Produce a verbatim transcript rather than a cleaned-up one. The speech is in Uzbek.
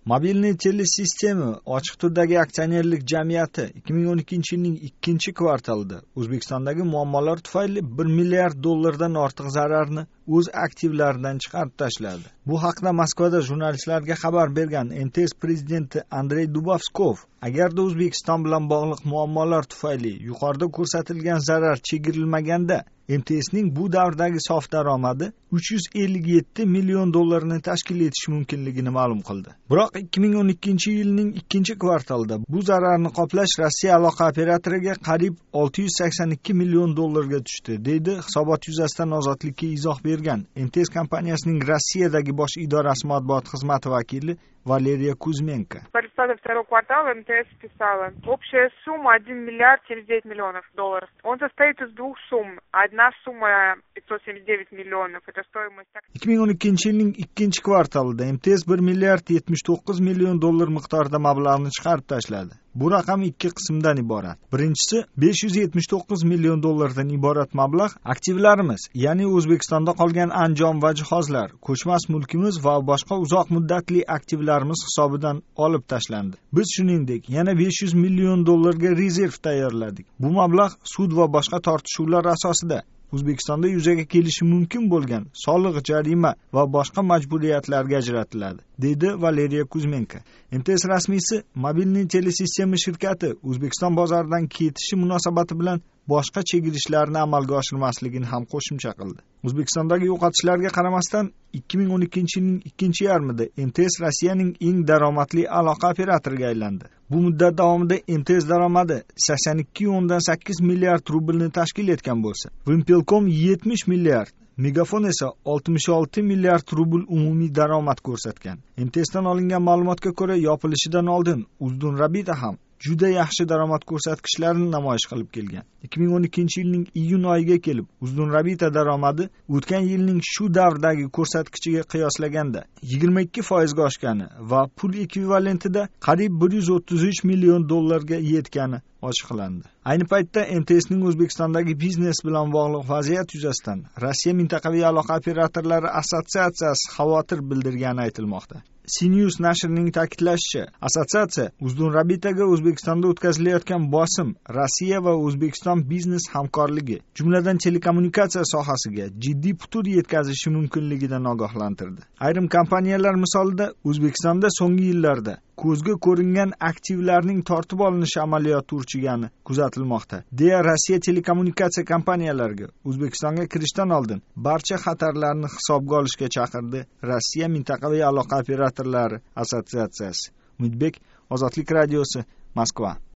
Mobilniy telesistema ochiq turdagi aksionerlik jamiyati ikki ming o'n ikkinchi yilning ikkinchi kvartalida O'zbekistondagi muammolar tufayli bir milliard dollardan ortiq zararni o'z aktivlaridan chiqarib tashladi. Bu haqda Moskvada jurnalistlarga xabar bergan M T S prezidenti Andrey Dubovskov, agarda O'zbekiston bilan bog'liq muammolar tufayli yuqorida ko'rsatilgan zarar chegirilmaganda M T S'ning bu davrdagi sof daromadi uch yuz ellik yetti million dollarni tashkil etishi mumkinligini ma'lum qildi. Biroq ikki ming o'n ikkinchi yilning ikkinchi kvartalida bu zararni qoplash Rossiya aloqa operatoriga qariyb olti yuz sakson ikki million dollarga tushdi, deydi hisobot yuzasidan Ozodlikka izoh bergan M T S kompaniyasining Rossiyadagi bosh idorasi matbuot xizmati vakili Valeriya Kuzmenko. По результатам второго квартала M T S писала: общая сумма один миллиард семьдесят девять миллионов долларов. Он состоит из двух сумм. Одна сумма пятьсот семьдесят девять миллионов. Это стоимость. ikki ming o'n ikkinchi yilning ikkinchi kvartalida M T S bir milliard yetmish to'qqiz million dollar miqdorida mablag'ni chiqarib tashladi. Bu raqam ikki qismdan iborat. Birinchisi besh yuz yetmish to'qqiz million dollardan iborat mablag' aktivlarimiz, ya'ni O'zbekistonda qolgan anjom va jihozlar, ko'chmas mulkimiz va boshqa uzoq muddatli aktivlarimiz hisobidan olib tashlandi. Biz shuningdek yana besh yuz million dollarga rezerv tayyorladik. Bu mablag' sud va boshqa tortishuvlar asosida O'zbekistonda yuzaga kelishi mumkin bo'lgan soliq, jarima va boshqa majburiyatlarga ajratiladi, deydi Valeriya Kuzmenko. M T S rasmiysi mobilniy telesistema shirkati O'zbekiston bozoridan ketishi munosabati bilan boshqa chegirishlarni amalga oshirmasligini ham qo'shimcha qildi. O'zbekistondagi yo'qotishlarga qaramasdan ikki ming o'n ikkinchi yilning ikkinchi yarmida M T S Rossiyaning eng daromadli aloqa operatoriga aylandi. Bu muddat davomida M T S daromadi sakson ikki o'ndan sakkiz milliard rublni tashkil etgan bo'lsa, Vimpelcom yetmish milliard, Megafon esa oltmish olti milliard rubl umumiy daromad ko'rsatgan. M T S'dan olingan ma'lumotga ko'ra, yopilishidan oldin Uzdun Rabita ham juda yaxshi daromad ko'rsatkichlarini namoyish qilib kelgan. ikki ming o'n ikkinchi yilning iyun oyiga kelib, Uzdun Rabita daromadi o'tgan yilning shu davrdagi ko'rsatkichiga qiyoslaganda yigirma ikki foizga oshgani va pul ekvivalentida qariyb bir yuz o'ttiz uch million dollarga yetgani ochiqlandi. Ayni paytda M T S'ning O'zbekistondagi biznes bilan bog'liq vaziyat yuzasidan Rossiya mintaqaviy aloqa operatorlari assotsiatsiyasi xavotir bildirgani aytilmoqda. CNews nashrining ta'kidlashicha, assotsiatsiya Uzdun Rabitaga O'zbekistonda o'tkazilayotgan bosim Rossiya va O'zbekiston biznes hamkorligi, jumladan telekommunikatsiya sohasiga jiddiy putur yetkazishi mumkinligidan ogohlantirdi. Ayrim kompaniyalar misolida O'zbekistonda so'nggi yillarda ko'zga ko'ringan aktivlarning tortib olinishi amaliyoti urchigani kuzatilmoqda, deya Rossiya telekommunikatsiya kompaniyalariga O'zbekistonga kirishdan oldin barcha xatarlarni hisobga olishga chaqirdi Rossiya mintaqaviy aloqa operatorlari assotsiatsiyasi. Umidbek, Ozodlik radiosi, Moskva.